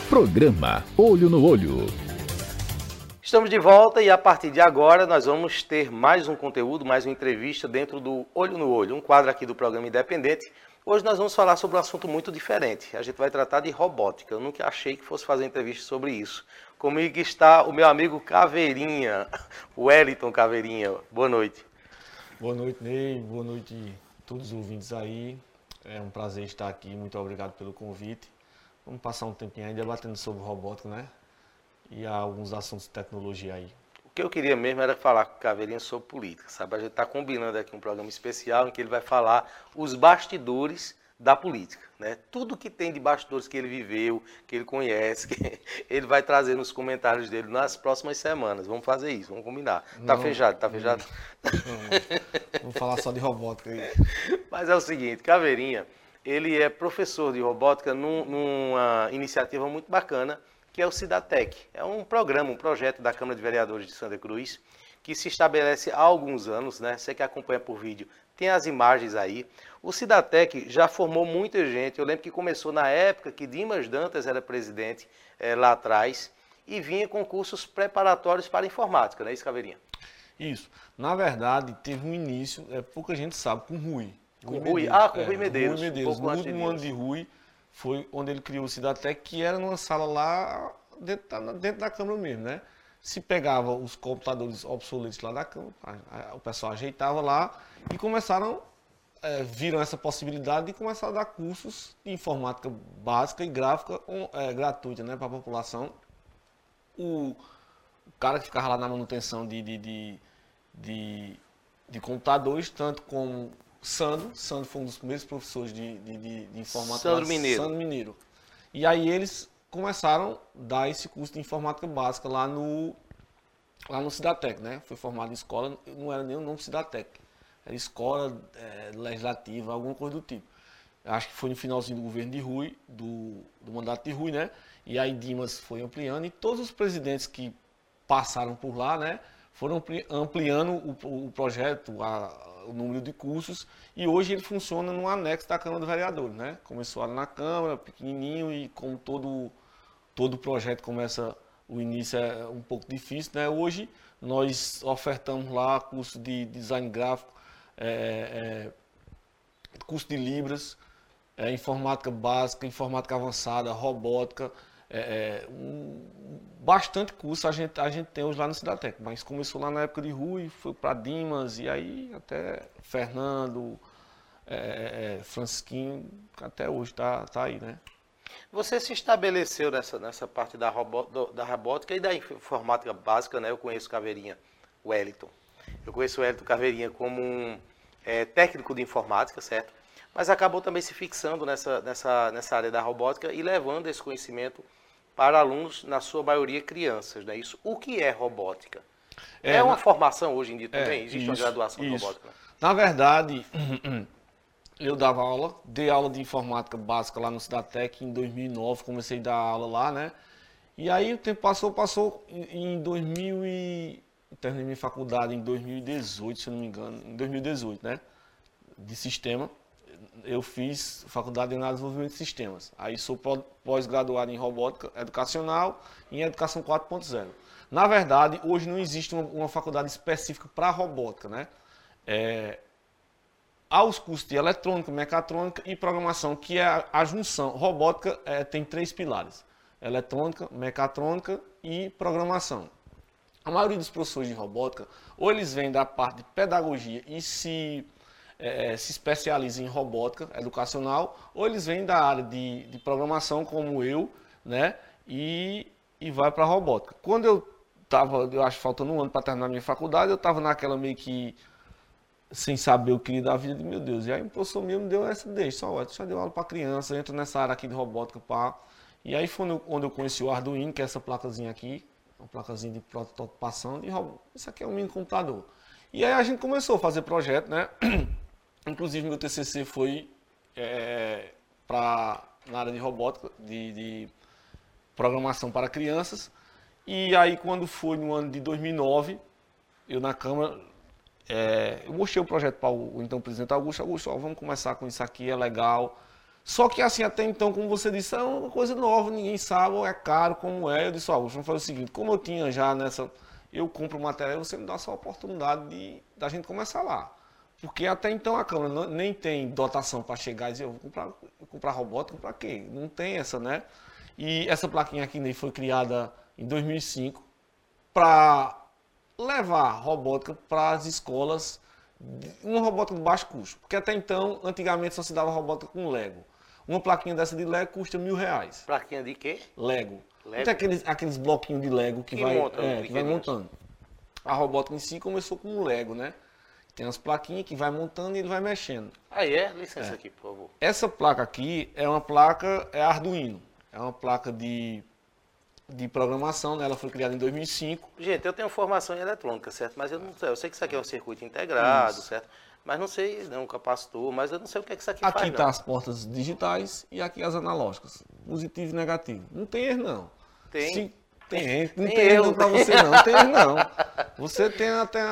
Programa Olho no Olho. Estamos de volta e a partir de agora nós vamos ter mais um conteúdo, mais uma entrevista dentro do Olho no Olho, um quadro aqui do programa Independente. Hoje nós vamos falar sobre um assunto muito diferente. A gente vai tratar de robótica. Eu nunca achei que fosse fazer entrevista sobre isso. Comigo está o meu amigo Caveirinha, Wellington Caveirinha. Boa noite. Boa noite, Ney. Boa noite a todos os ouvintes aí. É um prazer estar aqui. Muito obrigado pelo convite. Vamos passar um tempinho aí debatendo sobre robótica, né? E há alguns assuntos de tecnologia aí. O que eu queria mesmo era falar com o Caveirinha sobre política, sabe? A gente está combinando aqui um programa especial em que ele vai falar os bastidores da política, né? Tudo que tem de bastidores que ele viveu, que ele conhece, que ele vai trazer nos comentários dele nas próximas semanas. Vamos fazer isso, vamos combinar. Tá fechado, tá fechado? Vamos falar só de robótica aí. Mas é o seguinte, Caveirinha, ele é professor de robótica numa iniciativa muito bacana, que é o Cidatec. É um programa, um projeto da Câmara de Vereadores de Santa Cruz, que se estabelece há alguns anos, né? Você que acompanha por vídeo, tem as imagens aí. O Cidatec já formou muita gente. Eu lembro que começou na época que Dimas Dantas era presidente, lá atrás, e vinha com cursos preparatórios para informática, não é isso, Caveirinha? Isso. Na verdade, teve um início, pouca gente sabe, com Rui. Com Rui Medeiros. Rui Medeiros. No último ano de Rui, foi onde ele criou o Cidatec, que era numa sala lá dentro da Câmara mesmo, né? Se pegava os computadores obsoletos lá da Câmara, o pessoal ajeitava lá e viram essa possibilidade de começar a dar cursos de informática básica e gráfica gratuita, né, para a população. O cara que ficava lá na manutenção de computadores, tanto como Sandro foi um dos primeiros professores de informática. Sandro Mineiro. E aí eles começaram a dar esse curso de informática básica lá no Cidatec, né? Foi formado em escola, não era nem o nome Cidatec. Era escola legislativa, alguma coisa do tipo. Acho que foi no finalzinho do governo de Rui, do mandato de Rui, né? E aí Dimas foi ampliando e todos os presidentes que passaram por lá, né? Foram ampliando o projeto, o número de cursos, e hoje ele funciona no anexo da Câmara dos Vereadores, né? Começou lá na Câmara, pequenininho, e como todo projeto começa, o início é um pouco difícil, né? Hoje nós ofertamos lá curso de design gráfico, curso de Libras, informática básica, informática avançada, robótica, bastante curso a gente tem hoje lá no Cidatec, mas começou lá na época de Rui, foi para Dimas, e aí até Fernando, Francisquinho, até hoje tá aí, né? Você se estabeleceu nessa parte da robótica e da informática básica, né? Eu conheço Caveirinha, Wellington. Eu conheço o Wellington Caveirinha como um técnico de informática, certo? Mas acabou também se fixando nessa área da robótica e levando esse conhecimento para alunos, na sua maioria crianças, né? Isso. O que é robótica? É uma formação hoje em dia também? Existe uma graduação de robótica? Na verdade, eu dei aula de informática básica lá no Cidatec em 2009, comecei a dar aula lá, né? E aí o tempo passou em 2000 e... terminei minha faculdade em 2018, se eu não me engano, em 2018, né? De sistema. Eu fiz faculdade em desenvolvimento de sistemas. Aí sou pós-graduado em robótica educacional e em educação 4.0. Na verdade, hoje não existe uma faculdade específica para robótica, né? Há os cursos de eletrônica, mecatrônica e programação, que é a junção. Robótica tem 3 pilares: eletrônica, mecatrônica e programação. A maioria dos professores de robótica, ou eles vêm da parte de pedagogia e se especializam em robótica educacional, ou eles vêm da área de programação, como eu, né? E vai para a robótica. Quando eu acho faltando um ano para terminar a minha faculdade, eu estava naquela meio que sem saber o que queria da vida, de meu Deus. E aí o professor mesmo me deu essa deixa, já deu aula para criança, entra nessa área aqui de robótica, pá. E aí foi onde eu conheci o Arduino, que é essa placazinha aqui, uma placazinha de prototipação de robô. Isso aqui é um mini computador. E aí a gente começou a fazer projeto, né? Inclusive meu TCC foi na área de robótica, de programação para crianças. E aí quando foi no ano de 2009, eu na Câmara, eu mostrei o projeto para o então presidente Augusto, vamos começar com isso aqui, é legal. Só que assim, até então, como você disse, é uma coisa nova, ninguém sabe, ou é caro, como é. Eu disse, Augusto, vamos fazer o seguinte, como eu tinha já nessa, eu compro o material, você me dá essa oportunidade da gente começar lá. Porque até então a Câmara nem tem dotação para chegar e dizer, eu vou comprar robótica para quê? Não tem essa, né? E essa plaquinha aqui né, foi criada em 2005 para levar robótica para as escolas, uma robótica de baixo custo. Porque até então, antigamente só se dava robótica com Lego. Uma plaquinha dessa de Lego custa R$1.000. Plaquinha de quê? Lego. Lego? Tem aqueles bloquinhos de Lego que vai montando. A robótica em si começou com um Lego, né? Tem umas plaquinhas que vai montando e ele vai mexendo. Aí licença aqui, por favor. Essa placa aqui é uma placa, Arduino. É uma placa de programação, né? Ela foi criada em 2005. Gente, eu tenho formação em eletrônica, certo? Mas eu não sei, eu sei que isso aqui é um circuito integrado, certo? Mas não sei, não, um capacitor, mas eu não sei o que é que isso aqui faz, Aqui tá não. as portas digitais e aqui as analógicas. Positivo e negativo. Não tem erro, não. Tem. Tem. Não Tem tem erro erro. pra você, não. Não tem erro, não. Você tem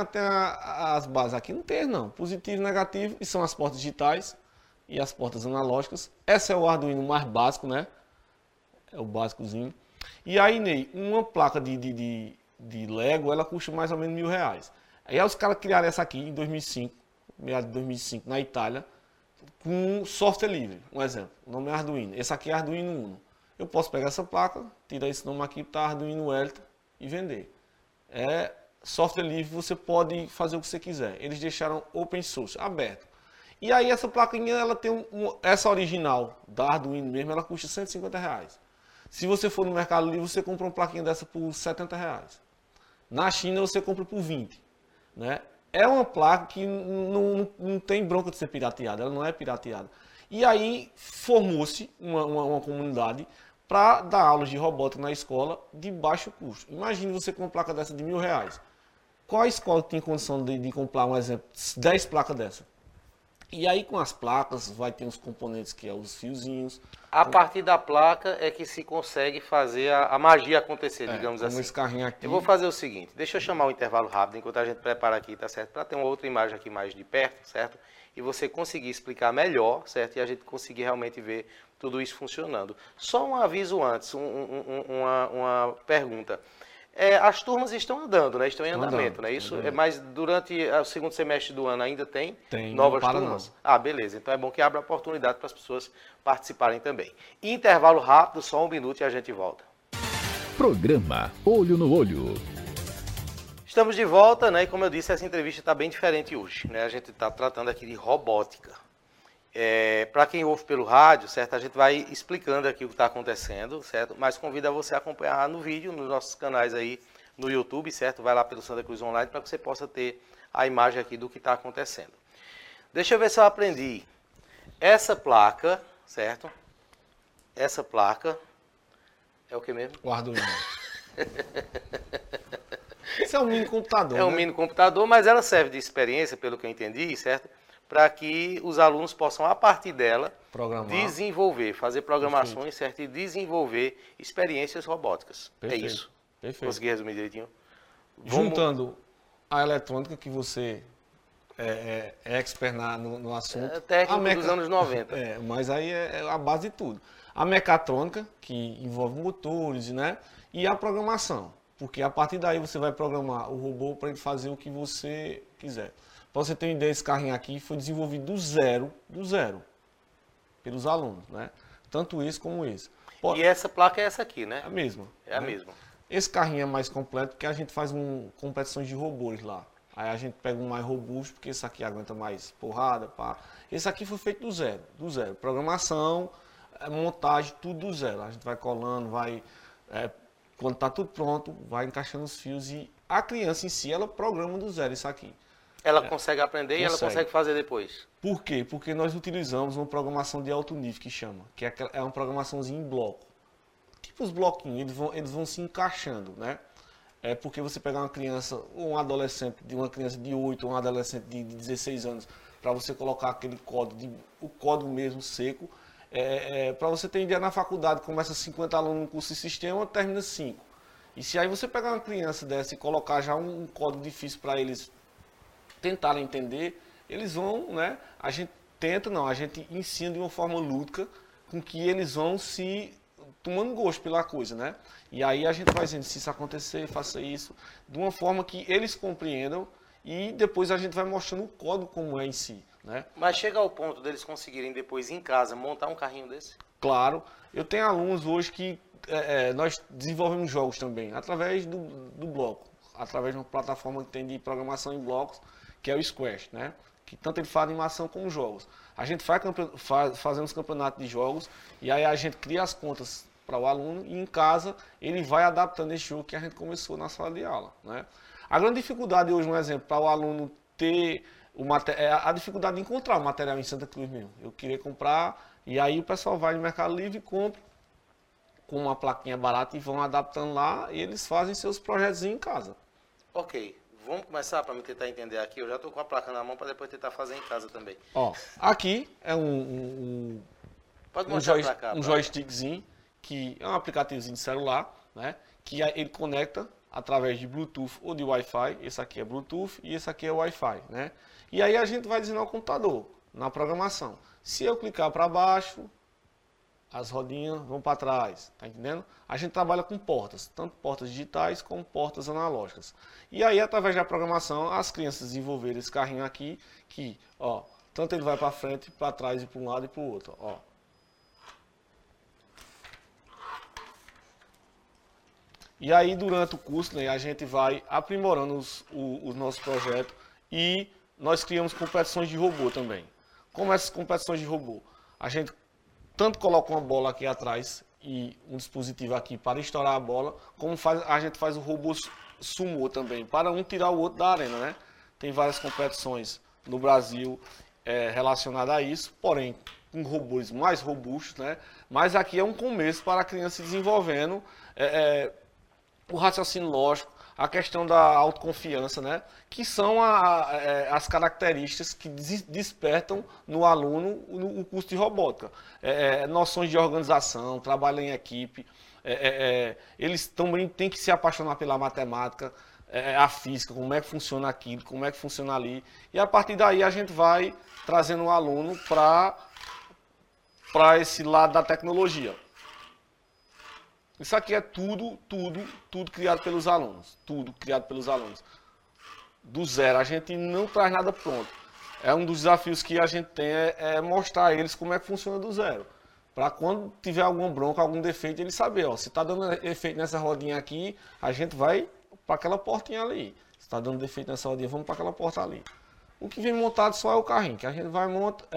as bases aqui, não tem erro, não. Positivo e negativo, e são as portas digitais e as portas analógicas. Essa é o Arduino mais básico, né? É o básicozinho. E aí, Ney, uma placa de Lego, ela custa mais ou menos R$1.000. Aí os caras criaram essa aqui em 2005, meados de 2005, na Itália, com software livre. Um exemplo, o nome é Arduino. Esse aqui é Arduino Uno. Eu posso pegar essa placa, tirar esse nome aqui para Arduino Wellington e vender. É software livre, você pode fazer o que você quiser. Eles deixaram open source, aberto. E aí essa plaquinha, ela tem essa original da Arduino mesmo, ela custa R$150. Se você for no Mercado Livre, você compra uma plaquinha dessa por R$70. Na China, você compra por 20. Né? É uma placa que não tem bronca de ser pirateada, ela não é pirateada. E aí formou-se uma comunidade para dar aulas de robótica na escola de baixo custo. Imagine você com uma placa dessa de R$1.000. Qual escola tem condição de comprar, um exemplo, 10 placas dessa? E aí com as placas vai ter os componentes que é os fiozinhos. A partir da placa é que se consegue fazer a magia acontecer, digamos como assim. Esse carrinho aqui. Eu vou fazer o seguinte, deixa eu chamar um intervalo rápido enquanto a gente prepara aqui, tá certo? Para ter uma outra imagem aqui mais de perto, certo? E você conseguir explicar melhor, certo? E a gente conseguir realmente ver tudo isso funcionando. Só um aviso antes, uma pergunta. As turmas estão andando, né? Estão em andamento, não é isso? Mas durante o segundo semestre do ano ainda tem novas turmas? Não. Ah, beleza. Então é bom que abra oportunidade para as pessoas participarem também. Intervalo rápido, só 1 minuto e a gente volta. Programa Olho no Olho. Estamos de volta, né? E como eu disse, essa entrevista está bem diferente hoje, né? A gente está tratando aqui de robótica. Para quem ouve pelo rádio, certo? A gente vai explicando aqui o que está acontecendo, certo? Mas convido a você a acompanhar no vídeo, nos nossos canais aí no YouTube, certo? Vai lá pelo Santa Cruz Online para que você possa ter a imagem aqui do que está acontecendo. Deixa eu ver se eu aprendi. Essa placa, certo? Essa placa é o que mesmo? O Arduino. Isso é um mini computador. É um mini computador, mas ela serve de experiência, pelo que eu entendi, certo? Para que os alunos possam, a partir dela, desenvolver, fazer programações, certo? E desenvolver experiências robóticas. Perfeito. É isso. Perfeito. Consegui resumir direitinho? Juntando a eletrônica, que você é expert no assunto. Técnico dos anos 90. Mas aí é a base de tudo. A mecatrônica, que envolve motores, né? E a programação. Porque a partir daí você vai programar o robô para ele fazer o que você quiser. Para você ter uma ideia, esse carrinho aqui foi desenvolvido do zero, pelos alunos, né? Tanto esse como esse. E essa placa é essa aqui, né? É a mesma. É a mesma. Esse carrinho é mais completo porque a gente faz competições de robôs lá. Aí a gente pega um mais robusto, porque esse aqui aguenta mais porrada, pá. Esse aqui foi feito do zero. Programação, montagem, tudo do zero. A gente vai colando, quando está tudo pronto, vai encaixando os fios e a criança em si, ela programa do zero isso aqui. Ela consegue aprender e ela consegue fazer depois. Por quê? Porque nós utilizamos uma programação de alto nível que chama, que é uma programaçãozinha em bloco. Tipo os bloquinhos, eles vão se encaixando, né? É porque você pegar uma criança, ou um adolescente, uma criança de 8 ou um adolescente de 16 anos, para você colocar aquele código, o código mesmo seco, para você ter ideia, na faculdade começa 50 alunos no curso de sistema, termina 5. E se aí você pegar uma criança dessa e colocar já um código difícil para eles tentarem entender, eles vão, né? A gente ensina de uma forma lúdica com que eles vão se tomando gosto pela coisa, né? E aí a gente vai dizendo, se isso acontecer, faça isso, de uma forma que eles compreendam e depois a gente vai mostrando o código como é em si, né? Mas chega ao ponto deles conseguirem depois em casa montar um carrinho desse? Claro, eu tenho alunos hoje que nós desenvolvemos jogos também, através do bloco, através de uma plataforma que tem de programação em blocos, que é o Squash, né? Que tanto ele faz animação como jogos. A gente fazemos campeonatos de jogos e aí a gente cria as contas para o aluno e em casa ele vai adaptando esse jogo que a gente começou na sala de aula, né? A grande dificuldade hoje, um exemplo, para o aluno ter a dificuldade de encontrar o material em Santa Cruz mesmo. Eu queria comprar e aí o pessoal vai no Mercado Livre e compra com uma plaquinha barata e vão adaptando lá e eles fazem seus projetos em casa. Ok, vamos começar para me tentar entender aqui. Eu já estou com a placa na mão para depois tentar fazer em casa também. Ó, aqui é Pode mostrar para cá. um joystickzinho, que é um aplicativozinho de celular, né? Que ele conecta através de Bluetooth ou de Wi-Fi. Esse aqui é Bluetooth e esse aqui é Wi-Fi, né? E aí a gente vai dizendo ao computador, na programação. Se eu clicar para baixo, as rodinhas vão para trás, tá entendendo? A gente trabalha com portas, tanto portas digitais como portas analógicas. E aí, através da programação, as crianças desenvolveram esse carrinho aqui, que, ó, tanto ele vai para frente, para trás e para um lado e para o outro, ó. E aí, durante o curso, né, a gente vai aprimorando os nossos projetos e nós criamos competições de robô também. Como essas competições de robô? A gente tanto coloca uma bola aqui atrás e um dispositivo aqui para estourar a bola, como a gente faz o robô sumô também, para um tirar o outro da arena, né? Tem várias competições no Brasil relacionadas a isso, porém com robôs mais robustos, né? Mas aqui é um começo para a criança se desenvolvendo o raciocínio lógico, a questão da autoconfiança, né? Que são as características que despertam no aluno o curso de robótica. Noções de organização, trabalho em equipe, eles também têm que se apaixonar pela matemática, a física, como é que funciona aquilo, como é que funciona ali. E a partir daí a gente vai trazendo o aluno para esse lado da tecnologia. Isso aqui é tudo criado pelos alunos. Tudo criado pelos alunos. Do zero. A gente não traz nada pronto. É um dos desafios que a gente tem é mostrar a eles como é que funciona do zero. Para quando tiver alguma bronca, algum defeito, eles saberem. Ó, se está dando efeito nessa rodinha aqui, a gente vai para aquela portinha ali. Se está dando defeito nessa rodinha, vamos para aquela porta ali. O que vem montado só é o carrinho, que a gente vai montar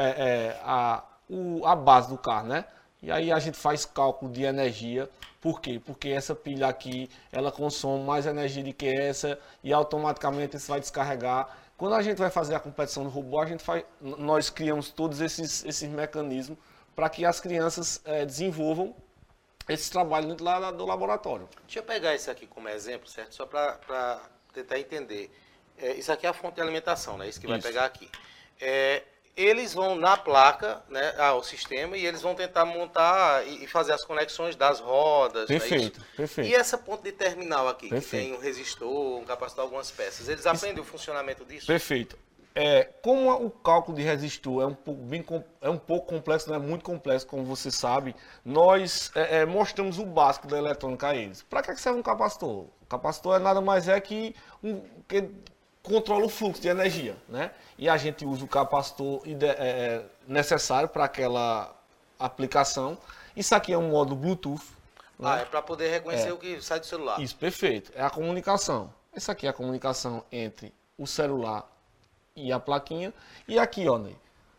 a base do carro, né? E aí a gente faz cálculo de energia. Por quê? Porque essa pilha aqui, ela consome mais energia do que essa e automaticamente isso vai descarregar. Quando a gente vai fazer a competição do robô, nós criamos todos esses mecanismos para que as crianças desenvolvam esse trabalho dentro lá do laboratório. Deixa eu pegar isso aqui como exemplo, certo? Só para tentar entender. Isso aqui é a fonte de alimentação, né? Isso que vai pegar aqui. Eles vão na placa, né, ao sistema, e eles vão tentar montar e fazer as conexões das rodas. Perfeito, né, perfeito. E essa ponta de terminal aqui, Perfeito. que tem um resistor, um capacitor, algumas peças, eles aprendem o funcionamento disso? Perfeito. Como o cálculo de resistor é um pouco complexo, não é muito complexo, como você sabe, nós mostramos o básico da eletrônica a eles. Para que serve um capacitor? O capacitor é nada mais que controla o fluxo de energia, né? E a gente usa o capacitor necessário para aquela aplicação. Isso aqui é um módulo Bluetooth. Né? É para poder reconhecer o que sai do celular. Isso, perfeito. É a comunicação. Essa aqui é a comunicação entre o celular e a plaquinha. E aqui, ó, Ney.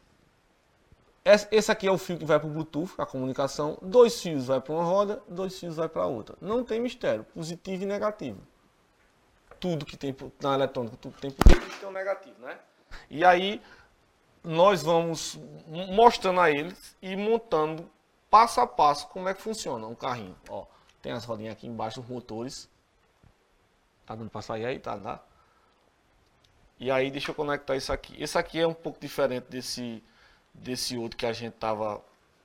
Esse aqui é o fio que vai para o Bluetooth, a comunicação. 2 fios vai para uma roda, 2 fios vai para outra. Não tem mistério, positivo e negativo. Tudo que tem na eletrônica, tudo que tem positivo tem um negativo, né? E aí nós vamos mostrando a eles e montando passo a passo como é que funciona um carrinho. Ó, tem as rodinhas aqui embaixo, os motores. Tá dando para sair aí? Tá. E aí deixa eu conectar isso aqui. Esse aqui é um pouco diferente desse outro que a gente tava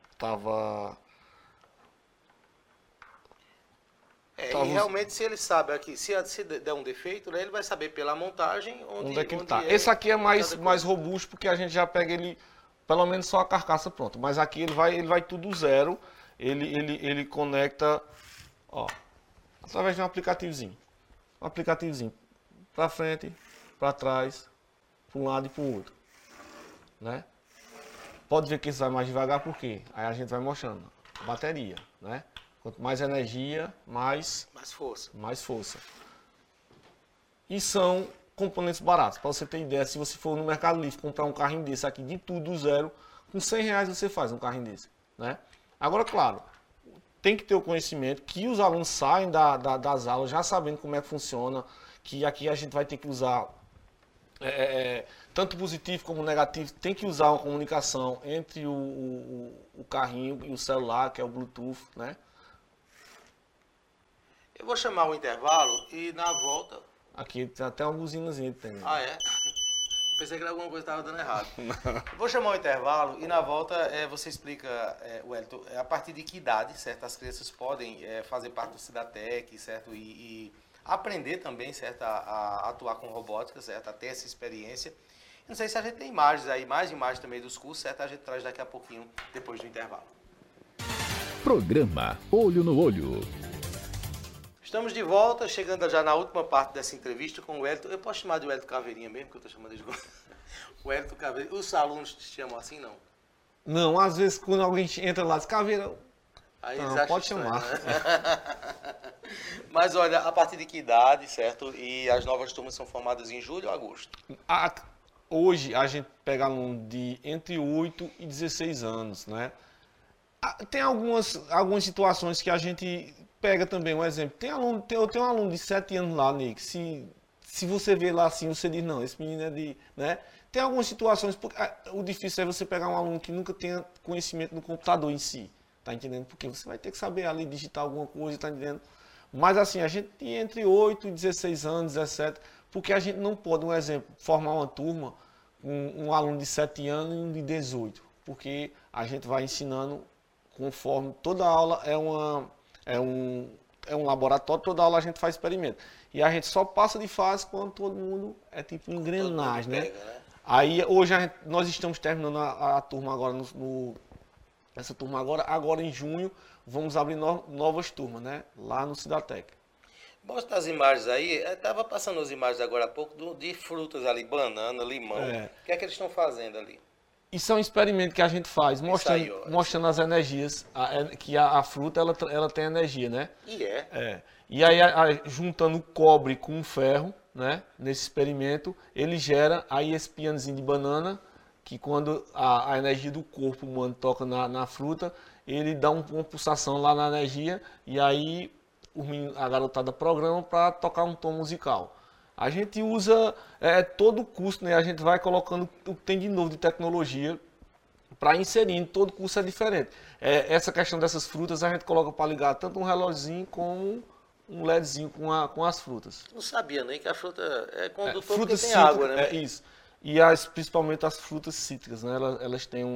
E realmente, se ele sabe aqui, se der um defeito, né, ele vai saber pela montagem onde é que ele está. Esse aqui é mais robusto porque a gente já pega ele pelo menos só a carcaça pronta. Mas aqui ele vai tudo zero. Ele conecta, ó, através de um aplicativozinho. Um aplicativozinho para frente, para trás, para um lado e para o outro, né? Pode ver que isso vai mais devagar, por quê? Aí a gente vai mostrando. Bateria, né? Quanto mais energia, mais força. Mais força. E são componentes baratos. Para você ter ideia, se você for no Mercado Livre comprar um carrinho desse aqui de tudo do zero, com R$100 você faz um carrinho desse, né? Agora, claro, tem que ter o conhecimento que os alunos saem das aulas já sabendo como é que funciona, que aqui a gente vai ter que usar tanto positivo como negativo, tem que usar uma comunicação entre o carrinho e o celular, que é o Bluetooth, né? Eu vou chamar o intervalo e na volta... Aqui tem até uma buzinazinha que tem. Ah, é? Pensei que alguma coisa estava dando errado. Vou chamar o intervalo e na volta você explica, Wellington, a partir de que idade, certo? As crianças podem fazer parte do Cidatec, certo? E aprender também, certo? A atuar com robótica, certo? A ter essa experiência. Não sei se a gente tem imagens aí, mais imagens também dos cursos, certo? A gente traz daqui a pouquinho, depois do intervalo. Programa Olho no Olho. Estamos de volta, chegando já na última parte dessa entrevista com o Wellington. Eu posso chamar de Wellington Caveirinha mesmo, que eu estou chamando de Wellington Caveirinha. Os alunos te chamam assim, não? Não, às vezes quando alguém entra lá, diz Caveira, aí não, pode chamar. Né? Mas olha, a partir de que idade, certo? E as novas turmas são formadas em julho ou agosto? Hoje a gente pega aluno de entre 8 e 16 anos, né? Tem algumas situações que a gente pega também, um exemplo. Eu tenho um aluno de 7 anos lá, Nick. Se você vê lá assim, você diz, não, esse menino é de... né? Tem algumas situações, porque o difícil é você pegar um aluno que nunca tenha conhecimento no computador em si, tá entendendo? Porque você vai ter que saber ali digitar alguma coisa, tá entendendo? Mas assim, a gente tem entre 8 e 16 anos, 17, porque a gente não pode, um exemplo, formar uma turma com um aluno de 7 anos e um de 18, porque a gente vai ensinando conforme toda aula é um laboratório, toda aula a gente faz experimento. E a gente só passa de fase quando todo mundo é tipo engrenagem, né? Aí hoje nós estamos terminando a turma agora, essa turma agora em junho, vamos abrir novas turmas, né? Lá no Cidatec. Mostra as imagens aí, estava passando as imagens agora há pouco de frutas ali, banana, limão. O que é que eles estão fazendo ali? Isso é um experimento que a gente faz, mostrando as energias, que a fruta ela tem energia, né? E aí, juntando o cobre com o ferro, né? Nesse experimento, ele gera aí esse pianozinho de banana, que quando a energia do corpo humano toca na fruta, ele dá uma pulsação lá na energia, e aí a garotada programa para tocar um tom musical. A gente usa todo o curso, né? A gente vai colocando o que tem de novo de tecnologia para inserindo, todo curso é diferente. Essa questão dessas frutas a gente coloca para ligar tanto um relógiozinho como um LEDzinho com as frutas. Não sabia nem que a fruta é condutor porque tem água, né? Isso. E principalmente as frutas cítricas, né? Elas têm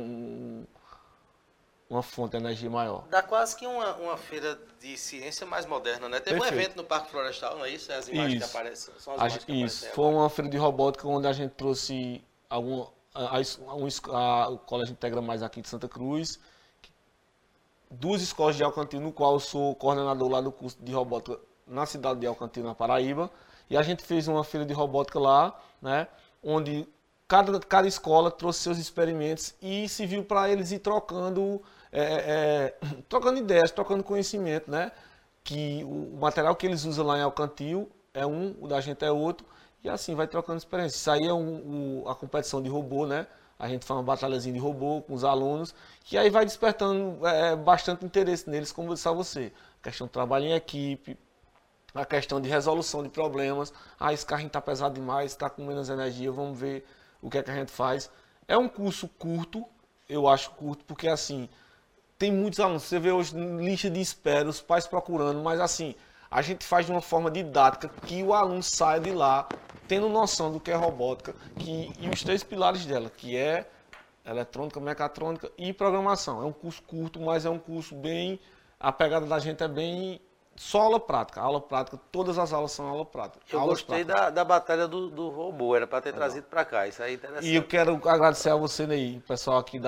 uma fonte de energia maior. Dá quase que uma feira de ciência mais moderna, né? Teve um evento no Parque Florestal, não é isso? As imagens que aparecem, são as imagens que aparecem. Foi uma feira de robótica onde a gente trouxe o Colégio Integra Mais aqui de Santa Cruz, 2 escolas de Alcantil, no qual eu sou coordenador lá do curso de robótica na cidade de Alcantil, na Paraíba. E a gente fez uma feira de robótica lá, né? Onde cada escola trouxe seus experimentos e se viu para eles ir trocando ideias, trocando conhecimento, né? Que o material que eles usam lá em Alcantil é um, o da gente é outro, e assim vai trocando experiência. Isso aí é a competição de robô, né? A gente faz uma batalhazinha de robô com os alunos, que aí vai despertando bastante interesse neles, como eu disse a você. A questão de trabalho em equipe, a questão de resolução de problemas. Esse carrinho está pesado demais, está com menos energia, vamos ver o que é que a gente faz. É um curso curto, eu acho curto, porque assim, tem muitos alunos. Você vê hoje lista de espera, os pais procurando, mas assim, a gente faz de uma forma didática que o aluno saia de lá tendo noção do que é robótica e os 3 pilares dela, que é eletrônica, mecatrônica e programação. É um curso curto, mas é um curso bem... A pegada da gente é bem só aula prática, todas as aulas são aula prática. Eu gostei da batalha do robô, era para ter trazido para cá, isso aí é interessante. E eu quero agradecer a você, Ney, o pessoal aqui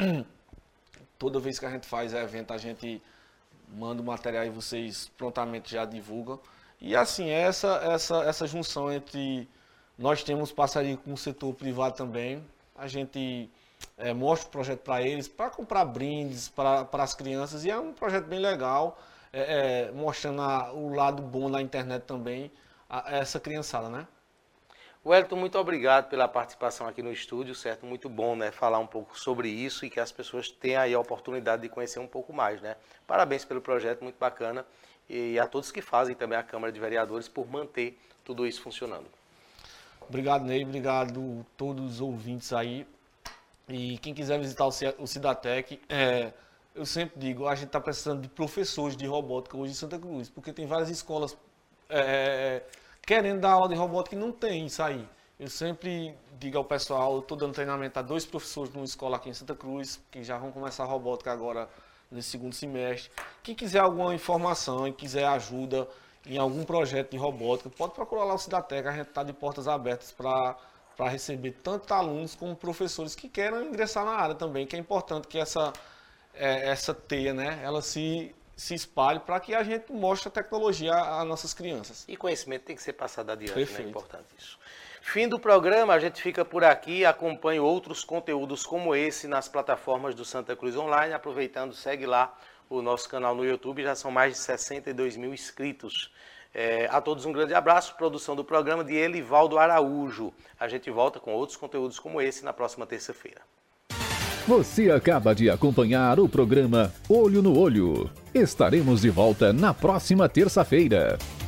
toda vez que a gente faz evento, a gente manda o material e vocês prontamente já divulgam. E assim, essa junção entre... Nós temos parceria com o setor privado também, a gente mostra o projeto para eles, para comprar brindes para as crianças, e é um projeto bem legal, mostrando o lado bom da internet também, essa criançada, né? Wellington, muito obrigado pela participação aqui no estúdio, certo? Muito bom, né, falar um pouco sobre isso e que as pessoas tenham aí a oportunidade de conhecer um pouco mais, né? Parabéns pelo projeto, muito bacana, e a todos que fazem também a Câmara de Vereadores por manter tudo isso funcionando. Obrigado, Ney, obrigado a todos os ouvintes aí. E quem quiser visitar o Cidatec, eu sempre digo, a gente está precisando de professores de robótica hoje em Santa Cruz, porque tem várias escolas querendo dar aula de robótica e não tem isso aí. Eu sempre digo ao pessoal, eu estou dando treinamento a 2 professores numa escola aqui em Santa Cruz, que já vão começar a robótica agora nesse segundo semestre. Quem quiser alguma informação e quiser ajuda em algum projeto de robótica, pode procurar lá o Cidatec, a gente está de portas abertas para receber tanto alunos como professores que queiram ingressar na área também, que é importante que essa teia, né, ela se espalhe para que a gente mostre a tecnologia às nossas crianças. E conhecimento tem que ser passado adiante, Perfeito. Né? É importante isso. Fim do programa, a gente fica por aqui, acompanhe outros conteúdos como esse nas plataformas do Santa Cruz Online, aproveitando, segue lá o nosso canal no YouTube, já são mais de 62 mil inscritos. A todos um grande abraço, produção do programa de Elivaldo Araújo. A gente volta com outros conteúdos como esse na próxima terça-feira. Você acaba de acompanhar o programa Olho no Olho. Estaremos de volta na próxima terça-feira.